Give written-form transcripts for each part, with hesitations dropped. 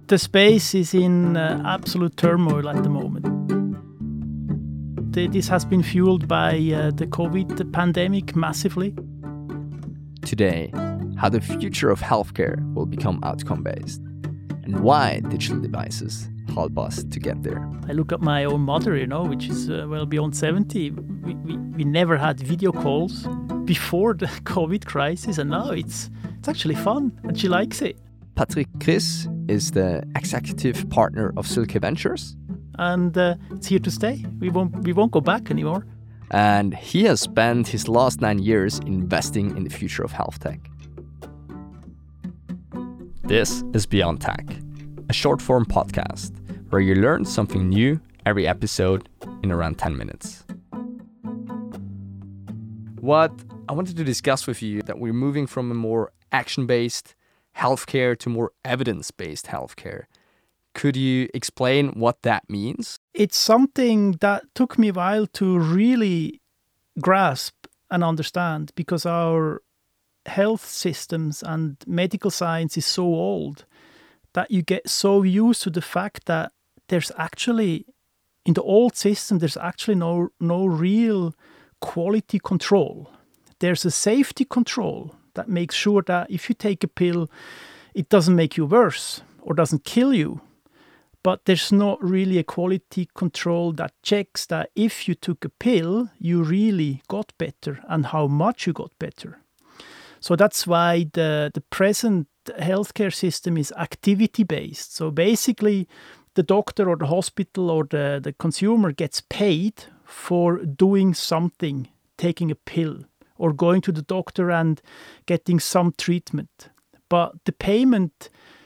The space is in absolute turmoil at the moment. This has been fueled by the COVID pandemic massively. Today, how the future of healthcare will become outcome-based, and why digital devices help us to get there. I look at my own mother, which is well beyond 70. We never had video calls before the COVID crisis, and now it's actually fun, and she likes it. Patrick Chris is the executive partner of Silke Ventures. And it's here to stay. We won't go back anymore. And he has spent his last 9 years investing in the future of health tech. This is Beyond Tech, a short-form podcast where you learn something new every episode in around 10 minutes. What I wanted to discuss with you that we're moving from a more action-based healthcare to more evidence-based healthcare. Could you explain what that means? It's something that took me a while to really grasp and understand, because our health systems and medical science is so old that you get so used to the fact that there's actually, in the old system, there's actually no real quality control. There's a safety control that makes sure that if you take a pill, it doesn't make you worse or doesn't kill you. But there's not really a quality control that checks that if you took a pill, you really got better and how much you got better. So that's why the present healthcare system is activity-based. So basically, the doctor or the hospital or the consumer gets paid for doing something, taking a pill, or going to the doctor and getting some treatment. But the payment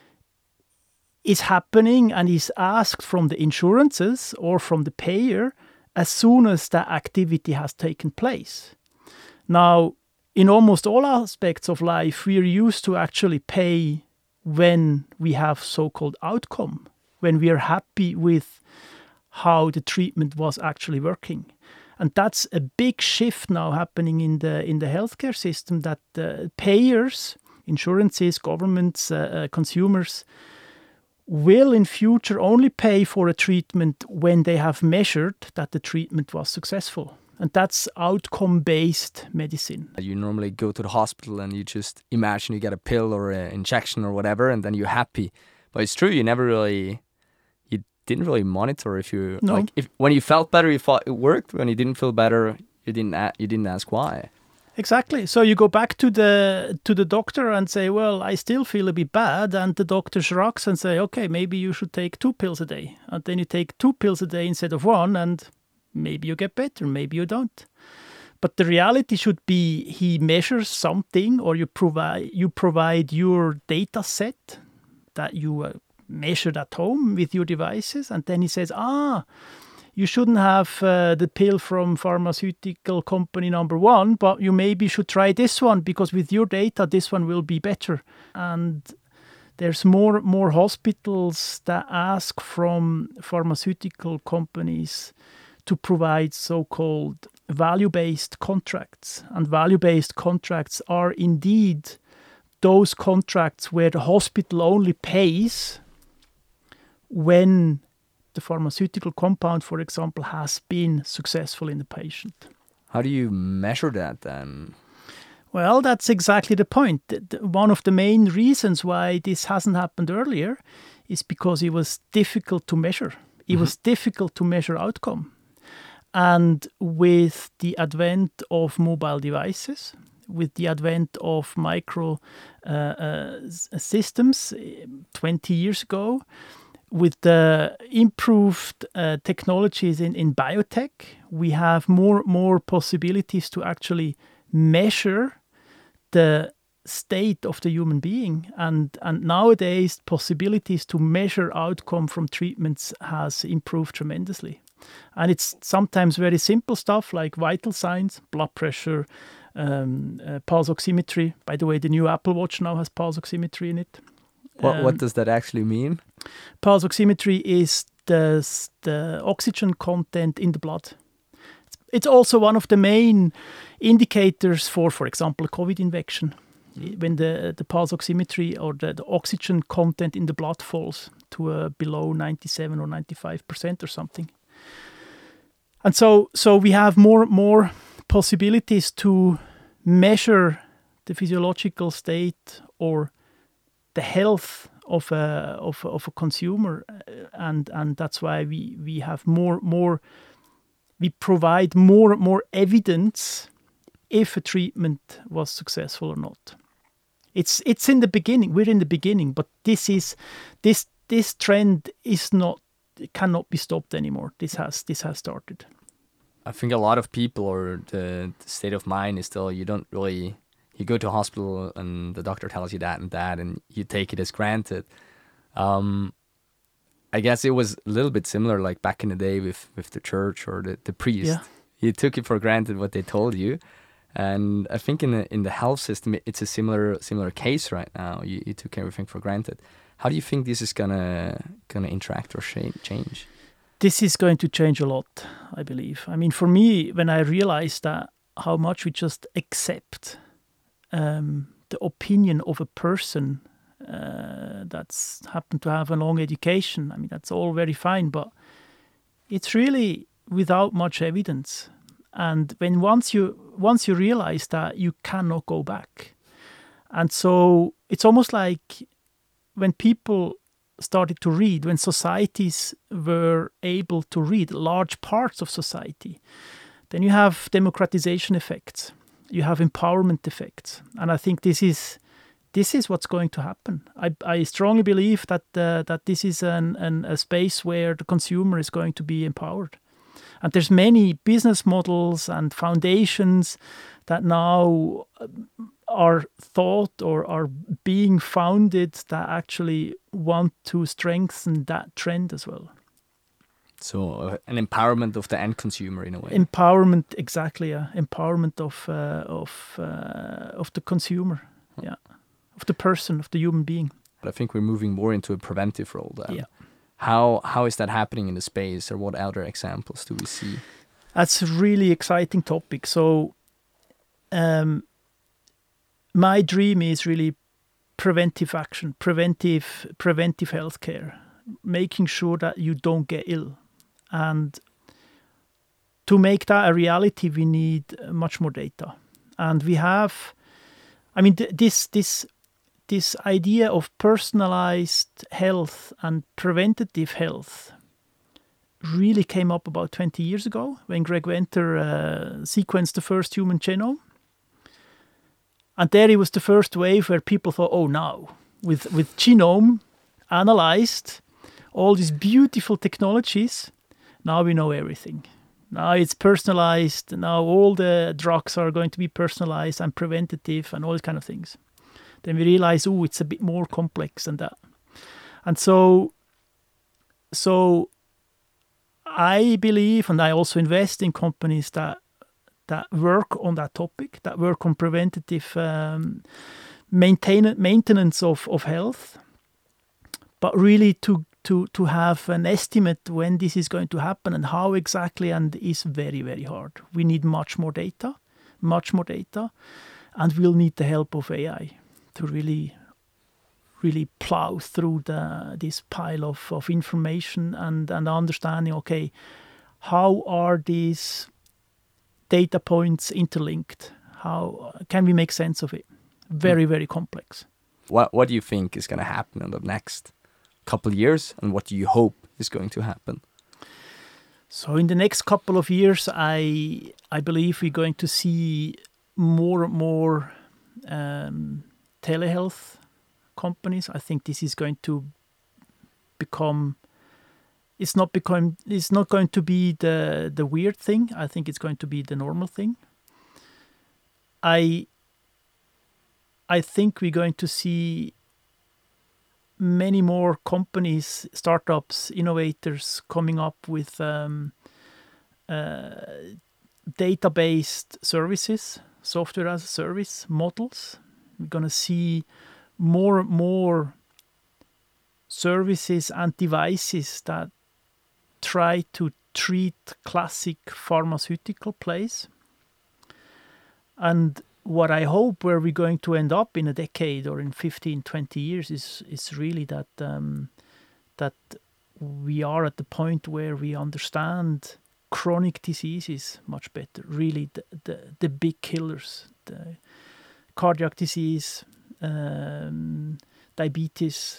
is happening and is asked from the insurances or from the payer as soon as that activity has taken place. Now, in almost all aspects of life, we are used to actually pay when we have so-called outcome, when we are happy with how the treatment was actually working. And that's a big shift now happening in the healthcare system, that payers, insurances, governments, consumers will in future only pay for a treatment when they have measured that the treatment was successful. And that's outcome-based medicine. You normally go to the hospital and you just imagine you get a pill or an injection or whatever, and then you're happy. But it's true, you didn't really monitor if you when you felt better, you thought it worked. When you didn't feel better, you didn't ask why. Exactly. So you go back to the doctor and say, well, I still feel a bit bad, and the doctor shrugs and say, okay, maybe you should take 2 pills a day, and then you take 2 pills a day instead of 1, and maybe you get better, maybe you don't. But the reality should be he measures something, or you provide your data set that you measured at home with your devices, and then he says, you shouldn't have the pill from pharmaceutical company number 1, but you maybe should try this one, because with your data, this one will be better. And there's more hospitals that ask from pharmaceutical companies to provide so-called value-based contracts. And value-based contracts are indeed those contracts where the hospital only pays when the pharmaceutical compound, for example, has been successful in the patient. How do you measure that then? Well, that's exactly the point. One of the main reasons why this hasn't happened earlier is because it was difficult to measure. It was difficult to measure outcome. And with the advent of mobile devices, with the advent of micro systems 20 years ago, with the improved technologies in biotech, we have more possibilities to actually measure the state of the human being. And nowadays, possibilities to measure outcome from treatments has improved tremendously. And it's sometimes very simple stuff like vital signs, blood pressure, pulse oximetry. By the way, the new Apple Watch now has pulse oximetry in it. What does that actually mean? Pulse oximetry is the oxygen content in the blood. It's also one of the main indicators for example, a COVID infection. when the pulse oximetry or the oxygen content in the blood falls to below 97 or 95% or something. And so we have more possibilities to measure the physiological state or the health of a consumer, and that's why we have more we provide more evidence if a treatment was successful or not. It's in the beginning. We're in the beginning, but this trend cannot be stopped anymore. This has started. I think a lot of people, or the state of mind is still, you go to a hospital and the doctor tells you that and that, and you take it as granted. I guess it was a little bit similar, like back in the day with the church or the priest. Yeah. You took it for granted what they told you. And I think in the health system, it's a similar case right now. You took everything for granted. How do you think this is gonna interact or change? This is going to change a lot, I believe. I mean, for me, when I realized that how much we just accept the opinion of a person that's happened to have a long education, I mean, that's all very fine, but it's really without much evidence. And when once you realize that, you cannot go back. And so it's almost like when people started to read, when societies were able to read, large parts of society, then you have democratization effects, you have empowerment effects. And I think this is what's going to happen. I strongly believe that this is a space where the consumer is going to be empowered. And there's many business models and foundations that now are thought or are being founded that actually want to strengthen that trend as well. So an empowerment of the end consumer in a way. Empowerment, exactly. Yeah. Empowerment of the consumer. Yeah, of the person, of the human being. But I think we're moving more into a preventive role then. Yeah. How is that happening in the space, or what other examples do we see? That's a really exciting topic. So my dream is really preventive action, preventive healthcare, making sure that you don't get ill. And to make that a reality, we need much more data. And we have, I mean, this idea of personalized health and preventative health really came up about 20 years ago when Greg Venter sequenced the first human genome. And there it was the first wave where people thought, oh, now, with genome analyzed, all these beautiful technologies, now we know everything. Now it's personalized. Now all the drugs are going to be personalized and preventative and all these kind of things. Then we realize, oh, it's a bit more complex than that. And so I believe, and I also invest in companies that work on that topic, that work on preventative maintenance of health, but really to have an estimate when this is going to happen and how exactly, and is very, very hard. We need much more data, and we'll need the help of AI to really plow through this pile of information and understanding, okay, how are these data points interlinked? How can we make sense of it? Very, very complex. What do you think is going to happen in the next couple of years, and what do you hope is going to happen? So in the next couple of years, I believe we're going to see more and more telehealth companies. I think this is going to become. It's not going to be the weird thing. I think it's going to be the normal thing. I think we're going to see many more companies, startups, innovators coming up with data-based services, software as a service models. We're going to see more and more services and devices that try to treat classic pharmaceutical plays. And what I hope where we're going to end up in a decade or in 15, 20 years is really that that we are at the point where we understand chronic diseases much better, really the big killers, the cardiac disease, diabetes,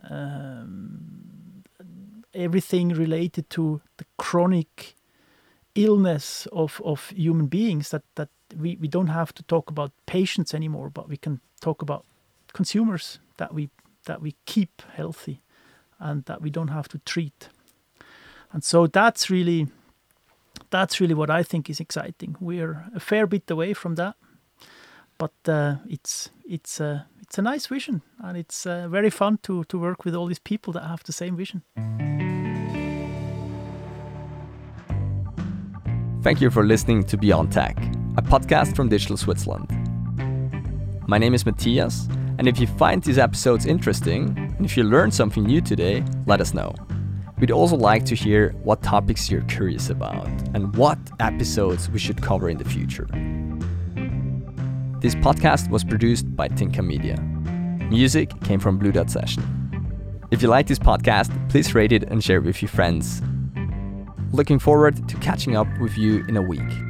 everything related to the chronic illness of human beings, that we don't have to talk about patients anymore, but we can talk about consumers that we keep healthy and that we don't have to treat. And so that's really what I think is exciting. We're a fair bit away from that, but it's a nice vision, and it's very fun to work with all these people that have the same vision. Thank you for listening to Beyond Tech, a podcast from Digital Switzerland. My name is Matthias, and if you find these episodes interesting, and if you learned something new today, let us know. We'd also like to hear what topics you're curious about and what episodes we should cover in the future. This podcast was produced by Tinka Media. Music came from Blue Dot Session. If you like this podcast, please rate it and share it with your friends. Looking forward to catching up with you in a week.